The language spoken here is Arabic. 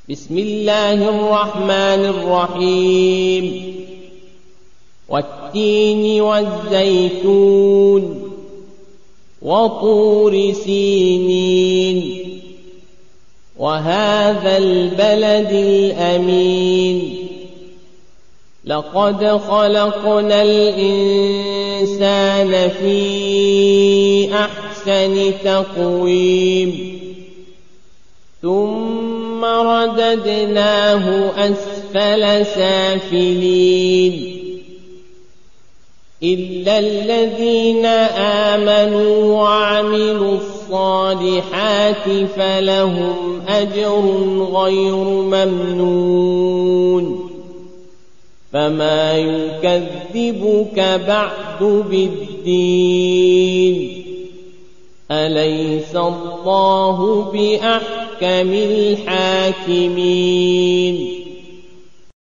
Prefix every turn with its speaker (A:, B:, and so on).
A: بسم الله الرحمن الرحيم والتين والزيتون وطور سينين وهذا البلد الأمين لقد خلقنا الإنسان في أحسن تقويم ثم رددناه أسفل سافلين إلا الذين آمنوا وعملوا الصالحات فلهم أجر غير ممنون فما يكذبك بعد بالدين أليس الله بأحكم الحاكمين